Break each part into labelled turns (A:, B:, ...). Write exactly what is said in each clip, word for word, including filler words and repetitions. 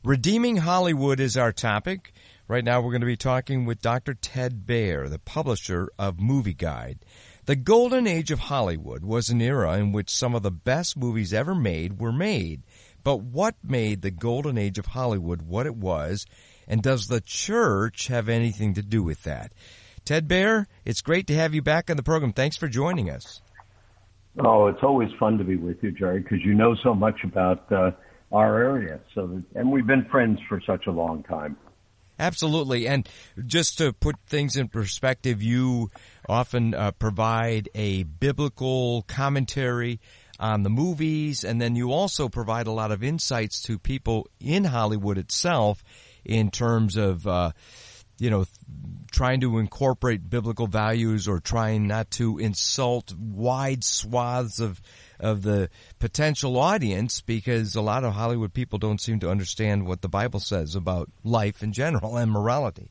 A: Redeeming Hollywood is our topic. Right now we're going to be talking with Doctor Ted Baehr, the publisher of Movie Guide. The golden age of Hollywood was an era in which some of the best movies ever made were made. But what made the golden age of Hollywood what it was, and does the church have anything to do with that? Ted Baehr, it's great to have you back on the program. Thanks for joining us.
B: Oh, it's always fun to be with you, Jerry, because you know so much about uh, our area. So, that, and we've been friends for such a long time.
A: Absolutely. And just to put things in perspective, you often uh, provide a biblical commentary on the movies, and then you also provide a lot of insights to people in Hollywood itself in terms of, uh, you know, trying to incorporate biblical values or trying not to insult wide swaths of of the potential audience, because a lot of Hollywood people don't seem to understand what the Bible says about life in general and morality.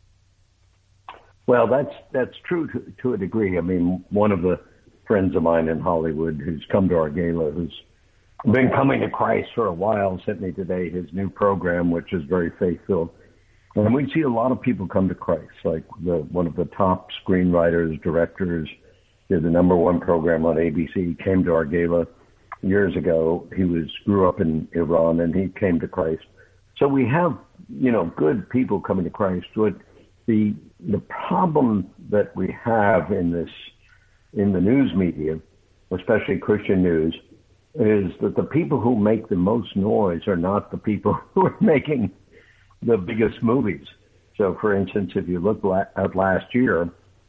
B: Well, that's that's true to, to a degree. I mean, one of the friends of mine in Hollywood who's come to our gala, who's been coming to Christ for a while, sent me today his new program, which is very faith-filled. And we see a lot of people come to Christ, like the, one of the top screenwriters, directors, did the number one program on A B C, came to our gala years ago. He was grew up in Iran, and he came to Christ. So we have, you know, good people coming to Christ. But the the problem that we have in this in the news media, especially Christian news, is that the people who make the most noise are not the people who are making the biggest movies. So, for instance, if you look la- at last year,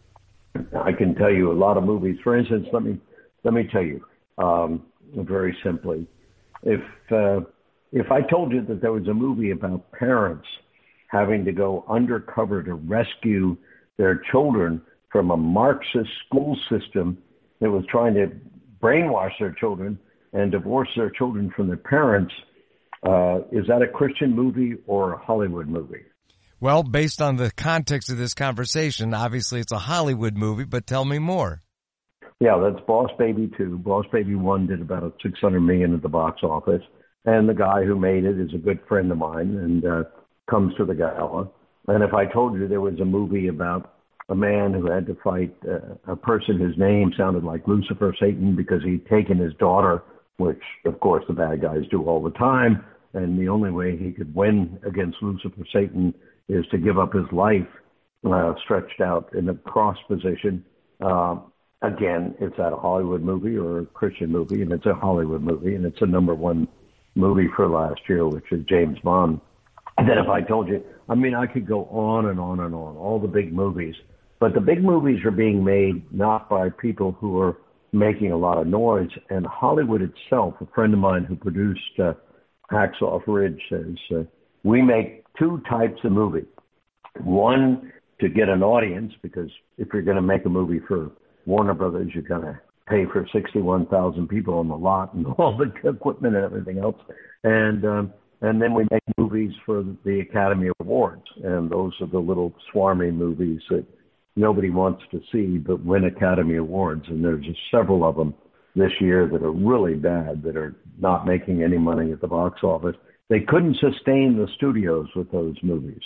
B: I can tell you a lot of movies. For instance, let me let me tell you um, very simply, if uh, if I told you that there was a movie about parents having to go undercover to rescue their children from a Marxist school system that was trying to brainwash their children and divorce their children from their parents, uh, is that a Christian movie or a Hollywood movie?
A: Well, based on the context of this conversation, obviously it's a Hollywood movie, but tell me more.
B: Yeah, that's Boss Baby two. Boss Baby one did about six hundred million dollars at the box office, and the guy who made it is a good friend of mine and uh, comes to the gala. And if I told you there was a movie about a man who had to fight uh, a person whose name sounded like Lucifer, Satan, because he'd taken his daughter, which, of course, the bad guys do all the time, and the only way he could win against Lucifer, Satan, is to give up his life uh, stretched out in a cross position. Uh, again, it's that a Hollywood movie or a Christian movie, and it's a Hollywood movie, and it's a number one movie for last year, which is James Bond. And then if I told you, I mean, I could go on and on and on, all the big movies. But the big movies are being made not by people who are making a lot of noise. And Hollywood itself, a friend of mine who produced uh, Hacksaw Ridge says, uh, we make two types of movie. One, to get an audience, because if you're going to make a movie for Warner Brothers, you're going to pay for sixty-one thousand people on the lot and all the equipment and everything else. And um, and then we make movies for the Academy Awards. And those are the little swarmy movies that nobody wants to see but win Academy Awards. And there's just several of them this year that are really bad, that are not making any money at the box office. They couldn't sustain the studios with those movies.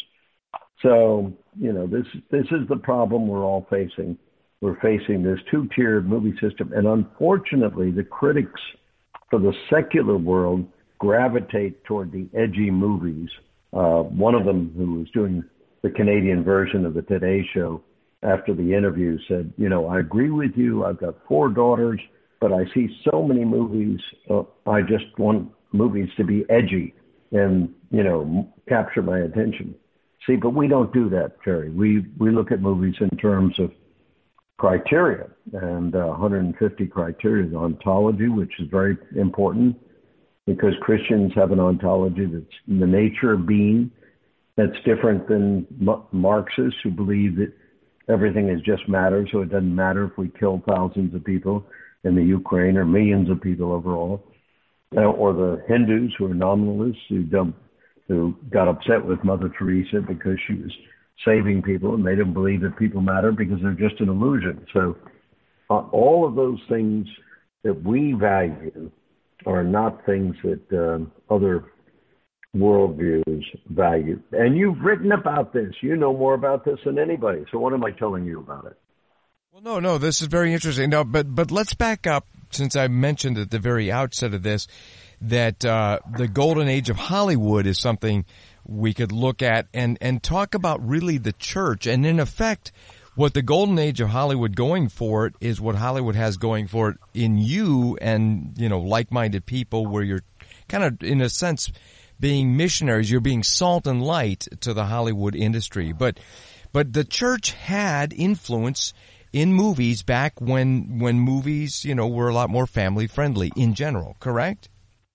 B: So, you know, this this is the problem we're all facing. We're facing this two-tiered movie system. And unfortunately, the critics for the secular world gravitate toward the edgy movies. Uh, one of them, who was doing the Canadian version of the Today Show, after the interview said, you know, I agree with you. I've got four daughters, but I see so many movies. Uh, I just want movies to be edgy and, you know, capture my attention. See, but we don't do that, Jerry. We we look at movies in terms of criteria, and uh, one hundred fifty criteria, ontology, which is very important because Christians have an ontology that's the nature of being. That's different than M- Marxists who believe that everything is just matter, so it doesn't matter if we kill thousands of people in the Ukraine or millions of people overall, uh, or the Hindus who are nominalists who don't, who got upset with Mother Teresa because she was saving people and they didn't believe that people matter because they're just an illusion. So uh, all of those things that we value are not things that uh, other worldviews valued. And you've written about this. You know more about this than anybody. So what am I telling you about it?
A: Well, no, no, this is very interesting. No, but but let's back up, since I mentioned at the very outset of this that uh, the golden age of Hollywood is something we could look at and, and talk about really the church. And in effect, what the golden age of Hollywood going for it is what Hollywood has going for it in you and, you know, like-minded people, where you're kind of, in a sense, being missionaries. You're being salt and light to the Hollywood industry. But but the church had influence in movies back when when movies, you know, were a lot more family-friendly in general, correct?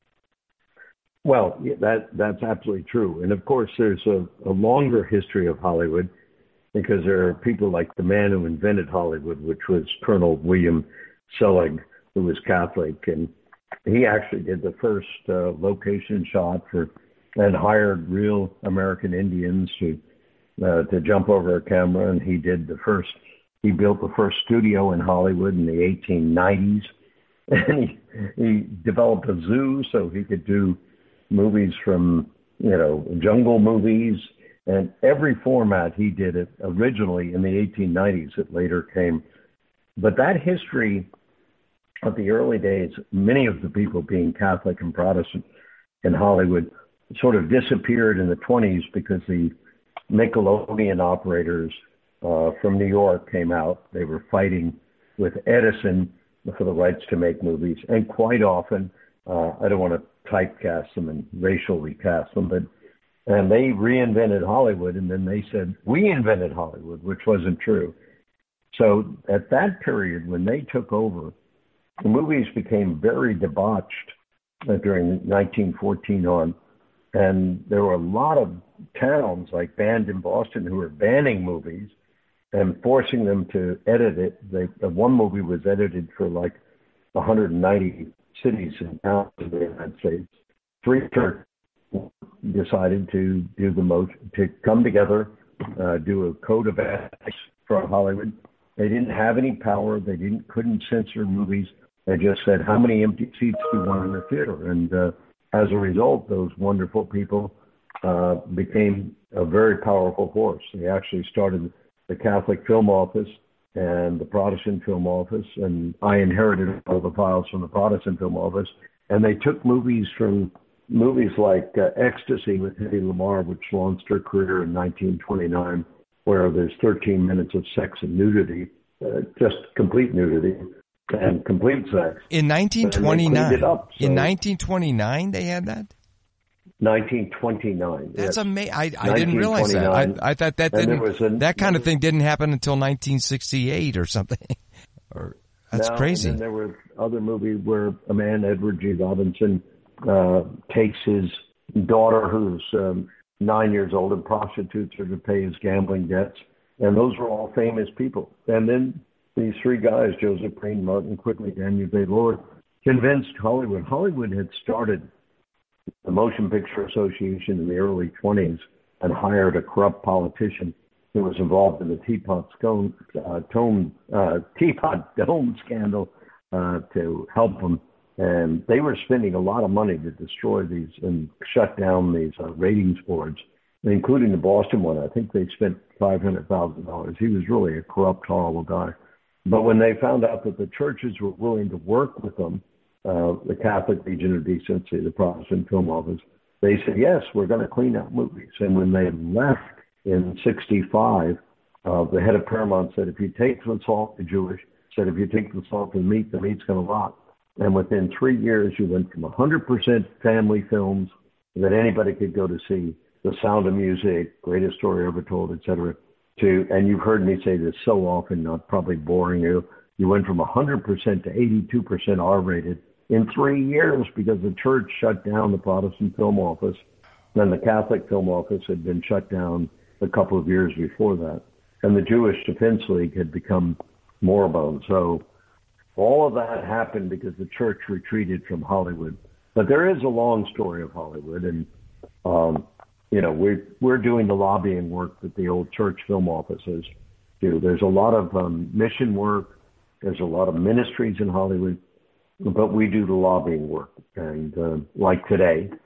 B: Well, yeah, that that's absolutely true. And of course, there's a, a longer history of Hollywood, because there are people like the man who invented Hollywood, which was Colonel William Selig, who was Catholic. And he actually did the first uh, location shot for, and hired real American Indians to uh, to jump over a camera. And he did the first, he built the first studio in Hollywood in the eighteen nineties. And he, he developed a zoo so he could do movies from, you know, jungle movies, and every format he did it originally in the eighteen nineties. It later came. But that history of the early days, many of the people being Catholic and Protestant in Hollywood, sort of disappeared in the twenties because the Nickelodeon operators uh, from New York came out. They were fighting with Edison for the rights to make movies. And quite often, uh, I don't want to typecast them and racially cast them, but and they reinvented Hollywood, and then they said, we invented Hollywood, which wasn't true. So at that period, when they took over, the movies became very debauched uh, during nineteen fourteen on, and there were a lot of towns like banned in Boston who were banning movies and forcing them to edit it. They, uh, one movie was edited for like one hundred ninety cities and towns in the United States. Three churches decided to do the most, to come together, uh, do a code of ethics for Hollywood. They didn't have any power. They didn't, couldn't censor movies. They just said, how many empty seats do you want in the theater? And uh, as a result, those wonderful people uh, became a very powerful force. They actually started the Catholic Film Office and the Protestant Film Office, and I inherited all the files from the Protestant Film Office. And they took movies from movies like uh, Ecstasy with Hedy Lamarr, which launched her career in nineteen twenty-nine, where there's thirteen minutes of sex and nudity, uh, just complete nudity and complete sex.
A: In nineteen twenty-nine?
B: Up, so
A: in nineteen twenty-nine they had that?
B: nineteen twenty-nine.
A: That's
B: yes.
A: amazing. I, I didn't realize that. I, I thought that didn't. A, that kind of thing didn't happen until nineteen sixty-eight or something. or that's
B: no,
A: crazy.
B: And then there were other movies where a man, Edward G. Robinson, uh, takes his daughter, who's um, nine years old, and prostitutes her to pay his gambling debts. And those were all famous people. And then these three guys, Joseph Green, Martin Quigley, Daniel Day-Lord, convinced Hollywood. Hollywood had started the Motion Picture Association in the early twenties and hired a corrupt politician who was involved in the Teapot Stone, uh, Tome, uh, Teapot Dome scandal uh, to help them. And they were spending a lot of money to destroy these and shut down these uh, ratings boards, including the Boston one. I think they spent five hundred thousand dollars. He was really a corrupt, horrible guy. But when they found out that the churches were willing to work with them, uh, the Catholic Legion of Decency, the Protestant Film Office, they said, yes, we're going to clean out movies. And when they left in sixty-five, uh, the head of Paramount said, if you take the salt, the Jewish, said, if you take the salt and meat, the meat's going to rot. And within three years, you went from one hundred percent family films that anybody could go to see, The Sound of Music, Greatest Story Ever Told, et cetera, to, and you've heard me say this so often, not probably boring you, you went from one hundred percent to eighty-two percent R-rated in three years because the church shut down the Protestant Film Office. Then the Catholic Film Office had been shut down a couple of years before that. And the Jewish Defense League had become moribund. So all of that happened because the church retreated from Hollywood. But there is a long story of Hollywood, and um, you know, we're, we're doing the lobbying work that the old church film offices do. There's a lot of um, mission work. There's a lot of ministries in Hollywood, but we do the lobbying work. And uh, like today,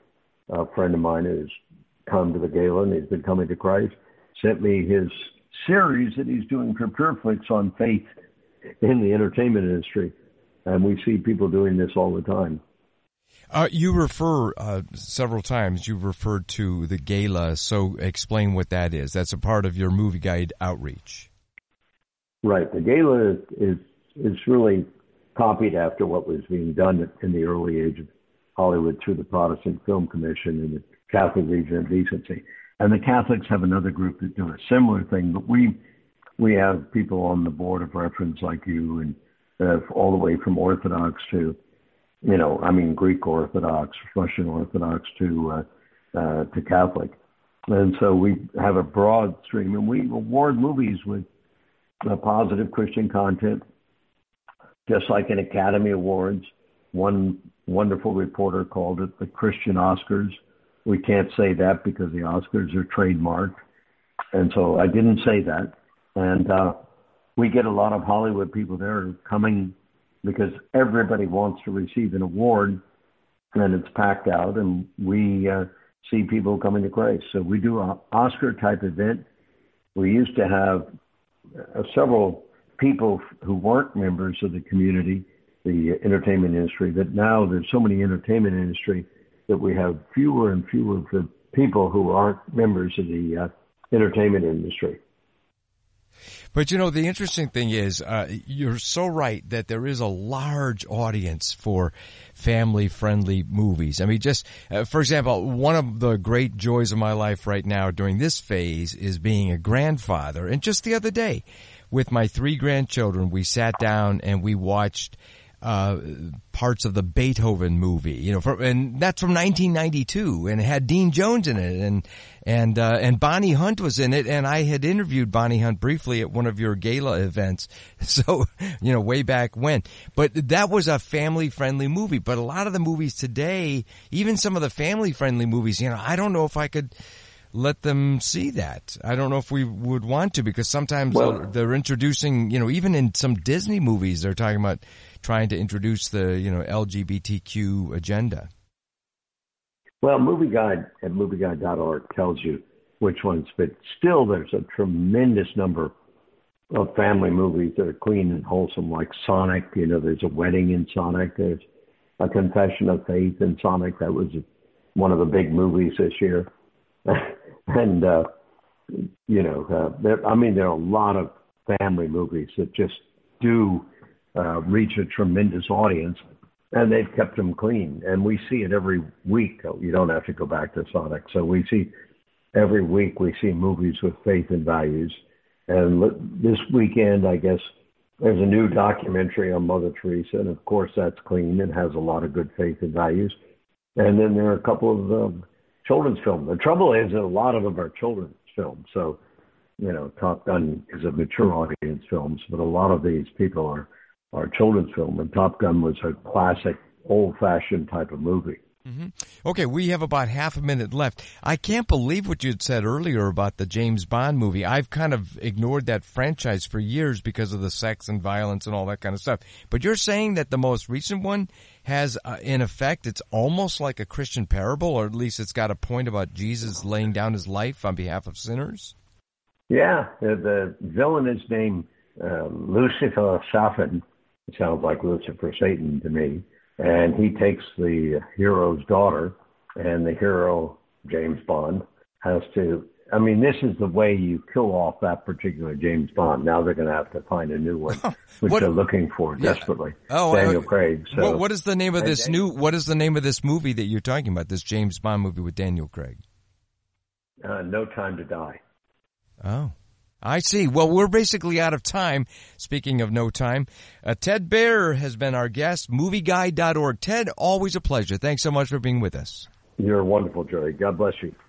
B: a friend of mine who's come to the gala and he's been coming to Christ, sent me his series that he's doing for PureFlix on faith in the entertainment industry. And we see people doing this all the time.
A: Uh, you refer uh, several times, you've referred to the gala, so explain what that is. That's a part of your movie guide outreach.
B: Right. The gala is, is, is really copied after what was being done in the early age of Hollywood through the Protestant Film Commission and the Catholic Legion of Decency. And the Catholics have another group that do a similar thing, but we we have people on the board of reference like you, and uh, all the way from Orthodox to, you know, I mean, Greek Orthodox, Russian Orthodox to uh, uh, to Catholic. And so we have a broad stream, and we award movies with uh, positive Christian content, just like in Academy Awards. One wonderful reporter called it the Christian Oscars. We can't say that because the Oscars are trademarked. And so I didn't say that. And uh, we get a lot of Hollywood people there coming because everybody wants to receive an award, and it's packed out, and we uh, see people coming to Christ. So we do an Oscar-type event. We used to have uh, several people who weren't members of the community, the entertainment industry, but now there's so many entertainment industry that we have fewer and fewer of the people who aren't members of the uh, entertainment industry.
A: But, you know, the interesting thing is, uh, you're so right that there is a large audience for family-friendly movies. I mean, just, uh, for example, one of the great joys of my life right now during this phase is being a grandfather. And just the other day, with my three grandchildren, we sat down and we watched uh parts of the Beethoven movie, you know, from, and that's from nineteen ninety-two, and it had Dean Jones in it, and and uh and Bonnie Hunt was in it, and I had interviewed Bonnie Hunt briefly at one of your gala events, so, you know, way back when. But that was a family-friendly movie. But a lot of the movies today, even some of the family-friendly movies, you know, I don't know if I could let them see that. I don't know if we would want to, because sometimes well, they're introducing, you know, even in some Disney movies, they're talking about trying to introduce the, you know, L G B T Q agenda.
B: Well, Movie Guide at movie guide dot org tells you which ones, but still there's a tremendous number of family movies that are clean and wholesome, like Sonic. You know, there's a wedding in Sonic. There's a Confession of Faith in Sonic. That was one of the big movies this year. and, uh, you know, uh, there, I mean, there are a lot of family movies that just do Uh, reach a tremendous audience, and they've kept them clean. And we see it every week. You don't have to go back to Sonic. So we see every week we see movies with faith and values. And this weekend, I guess, there's a new documentary on Mother Teresa, and of course that's clean and has a lot of good faith and values. And then there are a couple of um, children's films. The trouble is that a lot of them are children's films. So, you know, Top Gun is a mature audience films, but a lot of these people are our children's film, and Top Gun was a classic, old-fashioned type of movie.
A: Mm-hmm. Okay, we have about half a minute left. I can't believe what you had said earlier about the James Bond movie. I've kind of ignored that franchise for years because of the sex and violence and all that kind of stuff. But you're saying that the most recent one has, uh, in effect, it's almost like a Christian parable, or at least it's got a point about Jesus laying down his life on behalf of sinners?
B: Yeah, the, the villain is named um, Lucifer Safin. It sounds like Lucifer Satan to me. And he takes the hero's daughter, and the hero, James Bond, has to, I mean, this is the way you kill off that particular James Bond. Now they're going to have to find a new one, which what, they're looking for yeah. desperately. Oh, Daniel uh, Craig. So,
A: what, what is the name of this Daniel, new, what is the name of this movie that you're talking about, this James Bond movie with Daniel Craig?
B: Uh, No Time to Die.
A: Oh. I see. Well, we're basically out of time. Speaking of no time, uh, Ted Baehr has been our guest, movie guide dot org. Ted, always a pleasure. Thanks so much for being with us.
B: You're wonderful, Jerry. God bless you.